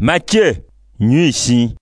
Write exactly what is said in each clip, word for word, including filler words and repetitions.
Matthieu nuit si.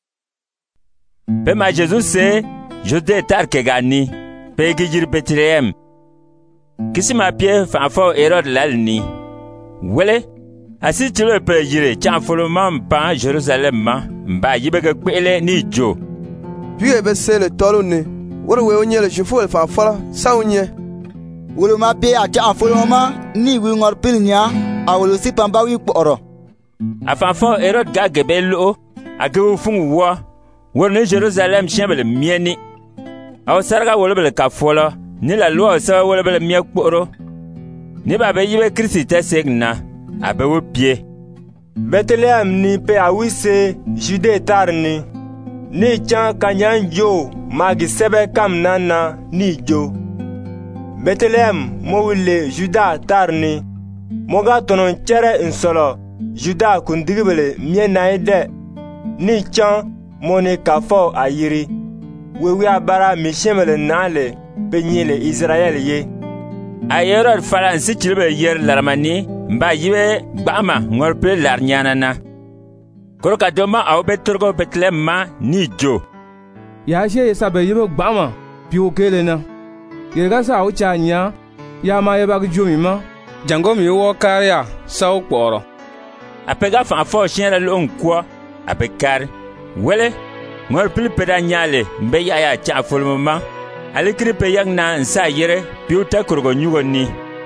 Pe ma Jesus se Jode tar ke gani pe gijir Bethlehem. Kisi ma pie fa fo Herod lalni. Wele asi tilo pe jire chan folomam pa Jerusalem ma mba yibe ke kwele ni jo. Puis ebe se le tolu ni. Woro we onye le jifo le fa fola sa onye. Wolo ma pe a chan folomam ni wi ngor pilnya a wolo si pamba wi kporo. Afanfo Herod ga gebelo agewu fungu wo wor ne Jerusalem chembele mieni aw sarga wolbele ka folo ni la loi sa wolbele mie kporo ni ba be yibe Kristi te segna abe wo pie Bethlehem ni pe awise Jude tarni ni chan kanyan jo magi sebe kam nana ni jo Bethlehem mo wile Juda tarni moga tonon chere insolo Juda kundigibele mie naide ni chan moni kafo ayiri wewe abara mishemele nale benyele Israel ye Herod fala si chilbe yer larmani mba yibe gbama ngorpe larnyana na koroka doma aw betorgo Bethlehem ma ni jo ya je sabe yibe gbama piu kele na yega sa o chanya ya ma yeba gjomi ma jango mi wo karia sa o kporo apega fa fo chien le onkwa apekar wele ngor pil peda nyale mbe ya ya cha folmama ale kripe yang na nsa yere piuta kurgo nyugo ni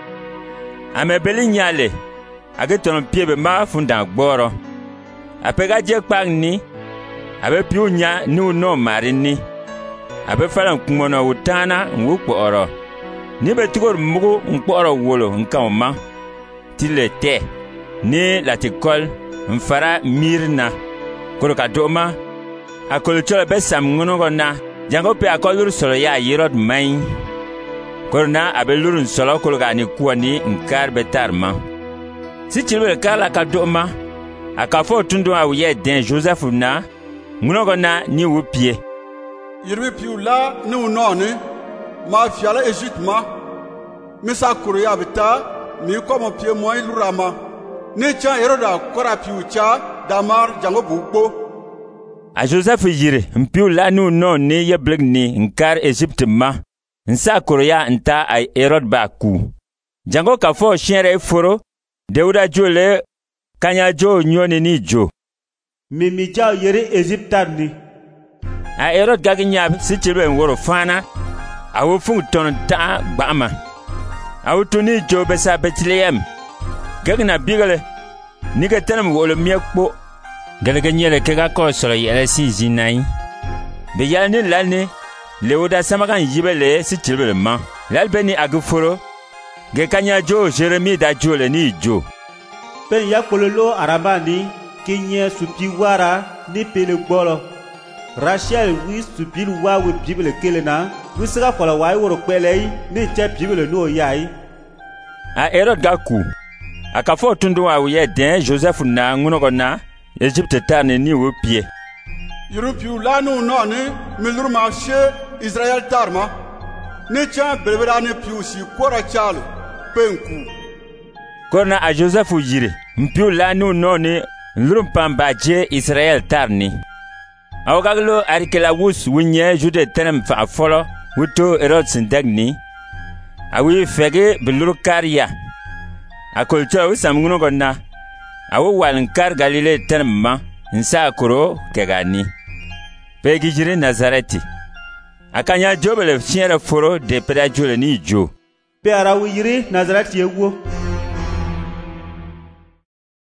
ame beli nyale age ton piebe ma funda gboro apega je kpang ni abe piu nya ni no mari ni abe falan kumono utana ngukpo oro ni betigor mugo nkporo wolo nkama tilete ni latikol mfara mirna koroka doma akol chola besam ngono na jango pe akol solo ya Herod mai korna abelurun solo kologa ni kuani nkar betarma si chilwe kala ka doma akafo tundo awiye den Joseph na ngono na ni wupie yirbi piula ni unoni ma fiala Egypte ma misa kuruya bita mi komo pie mo ilurama ni chan Heroda kora piucha damar jango bugbo a Joseph yire mpiu la nu no ni yebleg ni nkar Egypte ma nsa kuruya nta ay Herod ba ku jango ka fo chenre foro Deuda jole kanya jo nyoni ni jo mimi ja yere Egypte ni a Herod gaginya si chilwe ngoro fana awu fun ton ta gbama awu tuni jo besa Bethlehem gagna bigale niga tanam wolo miekpo galga nyele kega ko solo yele si zinai be yalni lalni lewda samagan yibele si chilbele ma lalbeni aguforo ge kanya jo Jeremy da jole ni jo pen yakololo arabani kinye supi wara ni pele gbolo Rachel wi supi wa we bibele kelena wisga fola wa woro pele ni che bibele no yai a Herod gaku akafo tundu wa ye den Joseph na ngunogo na Egypte tane ni wo pie Europe lanu no ni milur marché Israël tarma ne cha belbera ne piu si kora chal penku korna a Joseph yire mpiu lanu no ni lurum pambaje Israël tarni awgaglo arkela wus wunye jude tenem fa folo wuto Herod sindagni awi fege belur karia akolto usam ngunogo na awo walinkar Galile tenma nsa kuro kegani pegi jire Nazareti akanya jobele chenre foro de peda jole ni jo pe ara wi yire Nazareti yewo